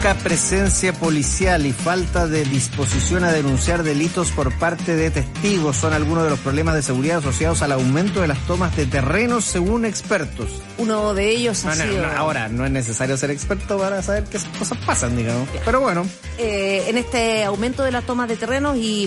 Presencia policial y falta de disposición a denunciar delitos por parte de testigos son algunos de los problemas de seguridad asociados al aumento de las tomas de terrenos, según expertos. Uno de ellos ha sido... Ahora, no es necesario ser experto para saber que esas cosas pasan, digamos. Pero bueno. En este aumento de las tomas de terrenos y...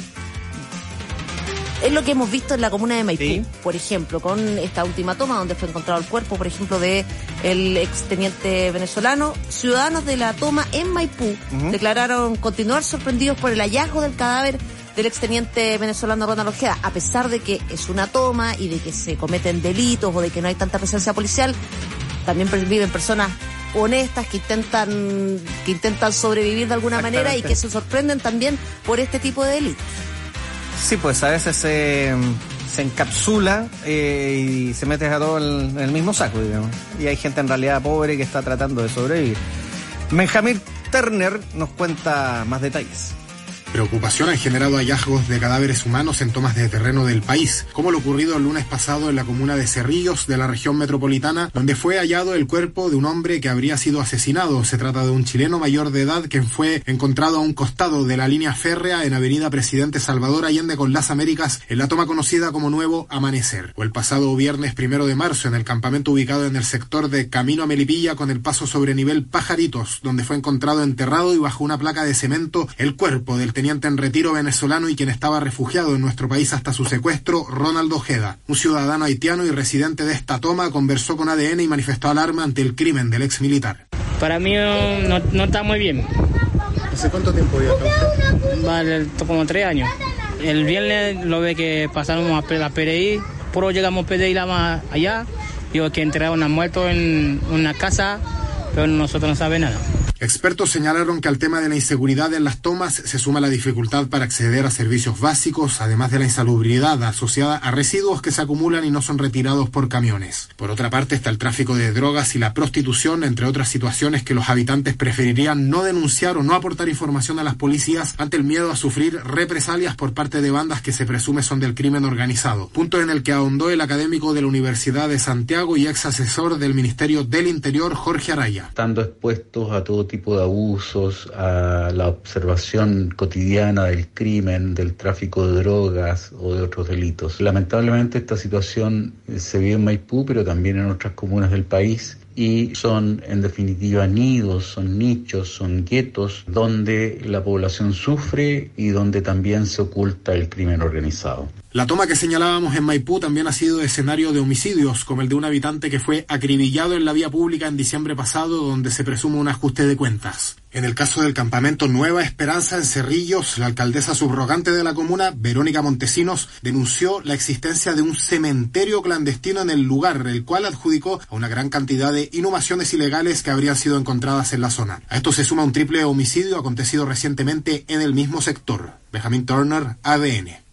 Es lo que hemos visto en la comuna de Maipú, sí. Por ejemplo, con esta última toma donde fue encontrado el cuerpo, por ejemplo, de el exteniente venezolano. Ciudadanos de la toma en Maipú declararon continuar sorprendidos por el hallazgo del cadáver del exteniente venezolano Ronald Ojeda, a pesar de que es una toma y de que se cometen delitos o de que no hay tanta presencia policial. También viven personas honestas que intentan sobrevivir de alguna manera y que se sorprenden también por este tipo de delitos. Sí, pues a veces se encapsula y se mete a todo en el mismo saco, digamos. Y hay gente en realidad pobre que está tratando de sobrevivir. Benjamín Turner nos cuenta más detalles. Preocupación han generado hallazgos de cadáveres humanos en tomas de terreno del país, como lo ocurrido el lunes pasado en la comuna de Cerrillos, de la región metropolitana, donde fue hallado el cuerpo de un hombre que habría sido asesinado. Se trata de un chileno mayor de edad que fue encontrado a un costado de la línea férrea en avenida Presidente Salvador Allende con Las Américas, en la toma conocida como Nuevo Amanecer. O el pasado viernes 1 de marzo, en el campamento ubicado en el sector de Camino a Melipilla, con el paso sobre nivel Pajaritos, donde fue encontrado enterrado y bajo una placa de cemento el cuerpo del teniente en retiro venezolano y quien estaba refugiado en nuestro país hasta su secuestro, Ronald Ojeda. Un ciudadano haitiano y residente de esta toma conversó con ADN y manifestó alarma ante el crimen del ex militar. Para mí no está muy bien. ¿Hace cuánto tiempo vive usted? Vale, como 3 años. El viernes lo ve que pasamos a la PDI, puro llegamos a PDI allá, digo que entraron a muerto en una casa, pero nosotros no sabemos nada. Expertos señalaron que al tema de la inseguridad en las tomas se suma la dificultad para acceder a servicios básicos, además de la insalubridad asociada a residuos que se acumulan y no son retirados por camiones. Por otra parte está el tráfico de drogas y la prostitución, entre otras situaciones que los habitantes preferirían no denunciar o no aportar información a las policías ante el miedo a sufrir represalias por parte de bandas que se presume son del crimen organizado. Punto en el que ahondó el académico de la Universidad de Santiago y ex asesor del Ministerio del Interior, Jorge Araya. Estando expuestos a todo tipo de abusos, a la observación cotidiana del crimen, del tráfico de drogas o de otros delitos. Lamentablemente esta situación se vive en Maipú, pero también en otras comunas del país, y son en definitiva nidos, son nichos, son guetos donde la población sufre y donde también se oculta el crimen organizado. La toma que señalábamos en Maipú también ha sido escenario de homicidios, como el de un habitante que fue acribillado en la vía pública en diciembre pasado, donde se presume un ajuste de cuentas. En el caso del campamento Nueva Esperanza en Cerrillos, la alcaldesa subrogante de la comuna, Verónica Montesinos, denunció la existencia de un cementerio clandestino en el lugar, el cual adjudicó a una gran cantidad de inhumaciones ilegales que habrían sido encontradas en la zona. A esto se suma un triple homicidio acontecido recientemente en el mismo sector. Benjamín Turner, ADN.